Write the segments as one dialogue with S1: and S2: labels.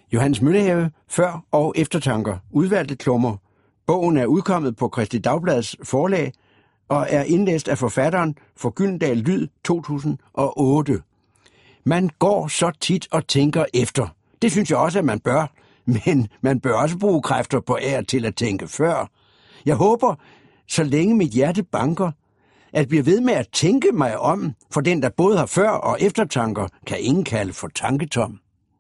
S1: Johannes Møllehave, Før- og eftertanker, udvalgte klummer. Bogen er udkommet på Kristi Dagblads forlag og er indlæst af forfatteren for Gyldendal Lyd 2008. Man går så tit og tænker efter. Det synes jeg også, at man bør. Men man bør også bruge kræfter på til at tænke før. Jeg håber, så længe mit hjerte banker, at blive ved med at tænke mig om, for den, der både har før- og eftertanker, kan ingen kalde for tanketom.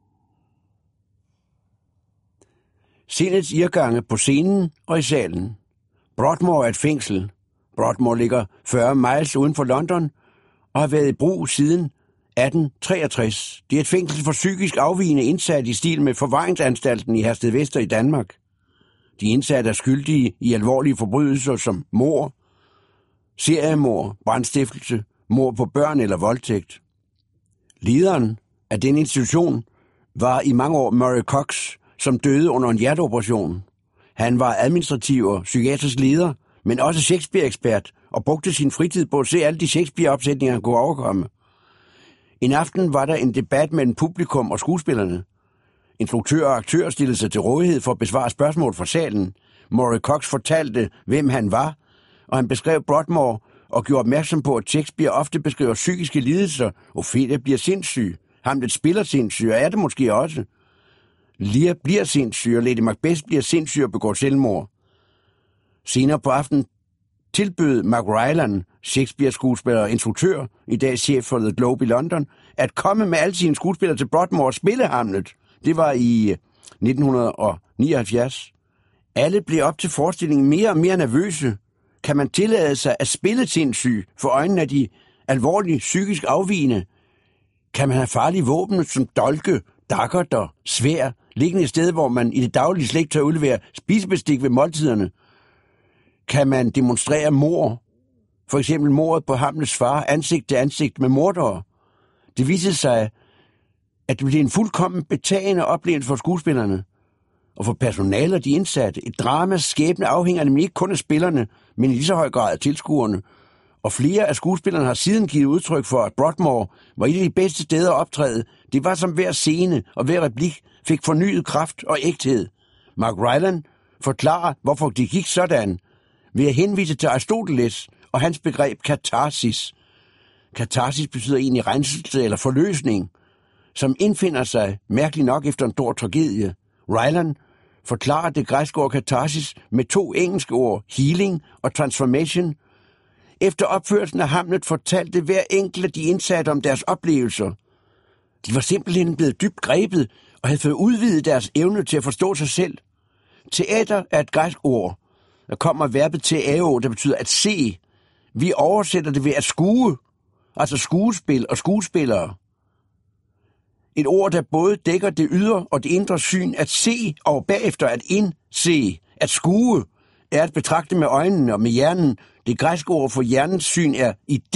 S1: Sindets irrgange på scenen og i salen. Broadmoor er et fængsel. Broadmoor ligger 40 miles uden for London og har været i brug siden 1863. Det er et fængsel for psykisk afvigende indsatte i stil med forvaringsanstalten i Herstedvester i Danmark. De indsatte er skyldige i alvorlige forbrydelser som mord, seriemord, brandstiftelse, mord på børn eller voldtægt. Lederen af den institution var i mange år Murray Cox, som døde under en hjerteoperation. Han var administrativ og psykiatrisk leder, men også Shakespeare-ekspert, og brugte sin fritid på at se alle de Shakespeare-opsætninger, han kunne overkomme. En aften var der en debat mellem publikum og skuespillerne. Instruktør og aktør stillede sig til rådighed for at besvare spørgsmål fra salen. Murray Cox fortalte, hvem han var, og han beskrev Broadmoor og gjorde opmærksom på, at Shakespeare ofte beskriver psykiske lidelser. Ophelia bliver sindssyg. Hamlet spiller sindssyg, og er det måske også. Lear bliver sindssyg, og Lady Macbeth bliver sindssyg og begår selvmord. Senere på aftenen tilbød Mark Rylance, Shakespeare-skuespiller og instruktør, i dag chef for The Globe i London, at komme med alle sine skuespillere til Broadmoor og spille Hamlet. Det var i 1979. Alle blev op til forestillingen mere og mere nervøse. Kan man tillade sig at spille sindssyg for øjnene af de alvorlige psykisk afvigende? Kan man have farlige våben som dolke, daggerter, sværd, liggende et sted, hvor man i det daglige slet ikke tør udlevere spisebestik ved måltiderne? Kan man demonstrere mord? For eksempel mordet på Hamlets far, ansigt til ansigt med mordere. Det viste sig, at det blev en fuldkommen betagende oplevelse for skuespillerne og for personalet og de indsatte. Et dramas skæbne afhænger nemlig ikke kun af spillerne, men i lige så høj grad af tilskuerne. Og flere af skuespillerne har siden givet udtryk for, at Broadmoor var et af de bedste steder at optræde. Det var som hver scene og hver replik fik fornyet kraft og ægthed. Mark Rylance forklarer, hvorfor det gik sådan, ved at henvise til Aristoteles og hans begreb katarsis. Katarsis betyder egentlig renselse eller forløsning, som indfinder sig mærkeligt nok efter en stor tragedie. Rylance forklarer det græske ord katarsis med 2 engelske ord, healing og transformation. Efter opførelsen af Hamlet fortalte hver enkelt af de indsatte om deres oplevelser. De var simpelthen blevet dybt grebet og havde fået udvidet deres evne til at forstå sig selv. Teater er et græsk ord. Der kommer verbet teao, der betyder at se. Vi oversætter det ved at skue, altså skuespil og skuespillere. Et ord, der både dækker det ydre og det indre syn, at se og bagefter at indse, at skue, er at betragte med øjnene og med hjernen. Det græske ord for hjernens syn er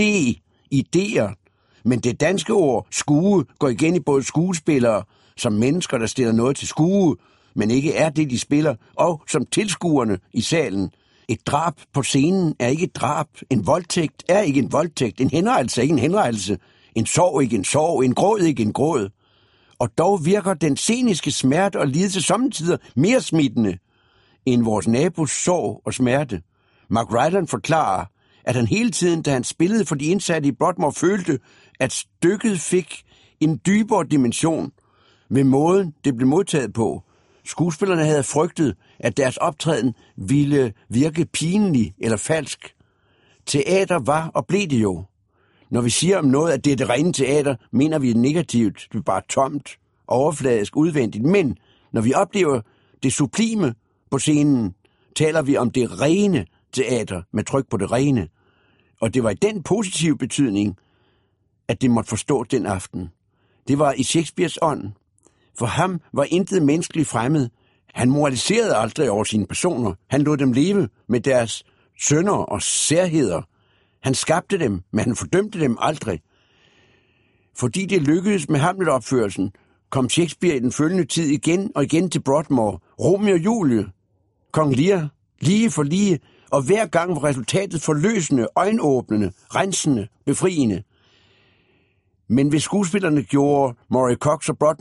S1: idéer. Men det danske ord skue går igen i både skuespillere, som mennesker, der stiller noget til skue, men ikke er det, de spiller, og som tilskuerne i salen. Et drab på scenen er ikke et drab. En voldtægt er ikke en voldtægt. En henrettelse er ikke en henrettelse. En sorg ikke en sorg. En gråd ikke en gråd. Og dog virker den sceniske smerte og lidelse samtidig mere smittende end vores nabos sorg og smerte. Mark Rylance forklarer, at han hele tiden, da han spillede for de indsatte i Broadmoor, følte, at stykket fik en dybere dimension ved måden, det blev modtaget på. Skuespillerne havde frygtet, at deres optræden ville virke pinlig eller falsk. Teater var og blev det jo. Når vi siger om noget, at det er det rene teater, mener vi det negativt. Det er bare tomt, overfladisk, udvendigt. Men når vi oplever det sublime på scenen, taler vi om det rene teater med tryk på det rene. Og det var i den positive betydning, at det måtte forstå den aften. Det var i Shakespeares ånd. For ham var intet menneskeligt fremmed. Han moraliserede aldrig over sine personer. Han lod dem leve med deres synder og særheder. Han skabte dem, men han fordømte dem aldrig. Fordi det lykkedes med Hamlet-opførelsen, kom Shakespeare i den følgende tid igen og igen til Broadmoor. Romeo og Julie, Kong Lear, lige for lige, og hver gang var resultatet forløsende, øjenåbnende, rensende, befriende. Men hvis skuespillerne gjorde Murray Cox og Broadmoor